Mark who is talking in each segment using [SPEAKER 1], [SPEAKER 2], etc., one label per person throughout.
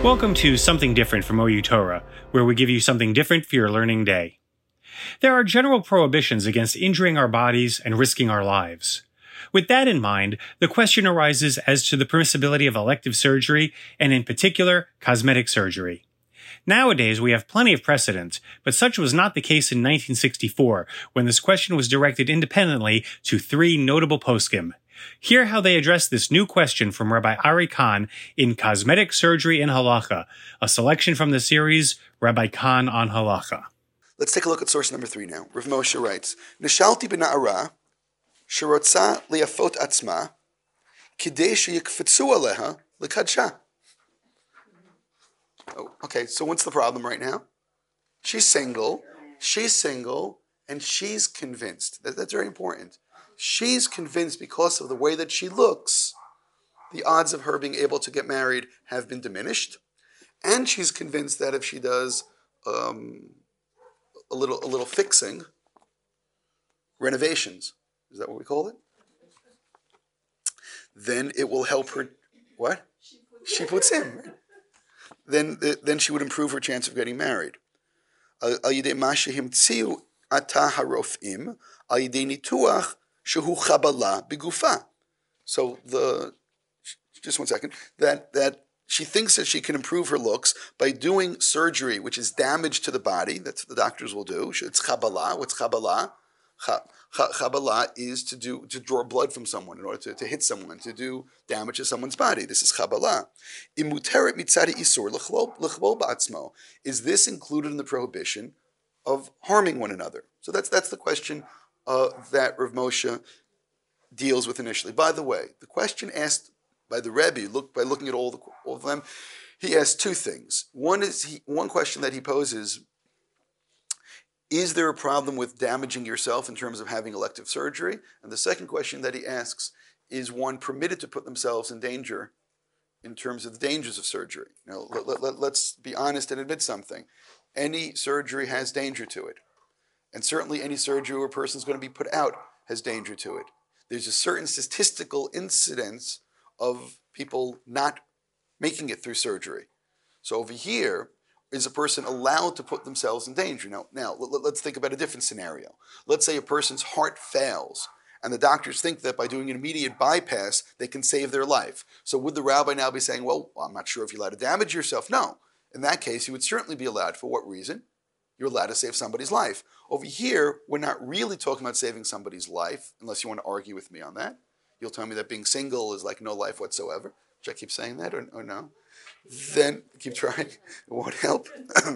[SPEAKER 1] Welcome to Something Different from OU Torah, where we give you something different for your learning day. There are general prohibitions against injuring our bodies and risking our lives. With that in mind, the question arises as to the permissibility of elective surgery, and in particular, cosmetic surgery. Nowadays, we have plenty of precedent, but such was not the case in 1964, when this question was directed independently to three notable poskim. Hear how they address this new question from Rabbi Ari Kahn in Cosmetic Surgery in Halacha, a selection from the series Rabbi Kahn on Halacha.
[SPEAKER 2] Let's take a look at source number 3 now. Rav Moshe writes, Nishalti b'na'ara, sherotza liafot atzma, kidei sheyikfetzu aleha lekadsha. Oh, okay, so what's the problem right now? She's single, and she's convinced. That's very important. She's convinced because of the way that she looks, the odds of her being able to get married have been diminished. And she's convinced that if she does a little fixing, renovations, is that what we call it? Then it will help her, what? She puts in. Right? Then she would improve her chance of getting married. Al yidei ma shehimtziu ata harofim, al yidei nituach shehu chabala bigufa. So just 1 second, that she thinks that she can improve her looks by doing surgery, which is damage to the body. That's what the doctors will do. It's chabala. What's chabala? Chabala is to draw blood from someone in order to hit someone, to do damage to someone's body. This is chabala. Imuteret mitzadi isur l'chbol ba'atzmo. Is this included in the prohibition of harming one another? So that's the question that Rav Moshe deals with initially. By the way, the question asked by the Rebbe, by looking at all of them, he asks two things. One question that he poses: is there a problem with damaging yourself in terms of having elective surgery? And the second question that he asks: is one permitted to put themselves in danger in terms of the dangers of surgery? Now, let's be honest and admit something. Any surgery has danger to it. And certainly any surgery where a person is going to be put out has danger to it. There's a certain statistical incidence of people not making it through surgery. So over here, is a person allowed to put themselves in danger? Now let's think about a different scenario. Let's say a person's heart fails, and the doctors think that by doing an immediate bypass, they can save their life. So would the rabbi now be saying, well, I'm not sure if you're allowed to damage yourself? No. In that case, you would certainly be allowed. For what reason? You're allowed to save somebody's life. Over here, we're not really talking about saving somebody's life, unless you want to argue with me on that. You'll tell me that being single is like no life whatsoever. Should I keep saying that or no? Then keep trying. It won't help.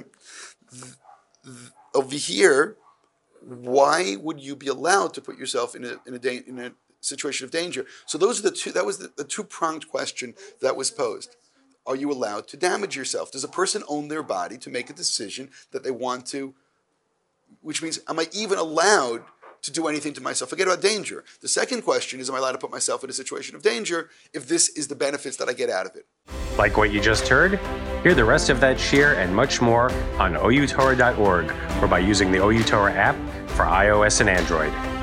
[SPEAKER 2] Over here, why would you be allowed to put yourself in a situation of danger? So those are the two. That was the two-pronged question that was posed. Are you allowed to damage yourself? Does a person own their body to make a decision that they want to? Which means, am I even allowed to do anything to myself? Forget about danger. The second question is, am I allowed to put myself in a situation of danger if this is the benefits that I get out of it?
[SPEAKER 1] Like what you just heard? Hear the rest of that shir and much more on outorah.org or by using the OU Torah app for iOS and Android.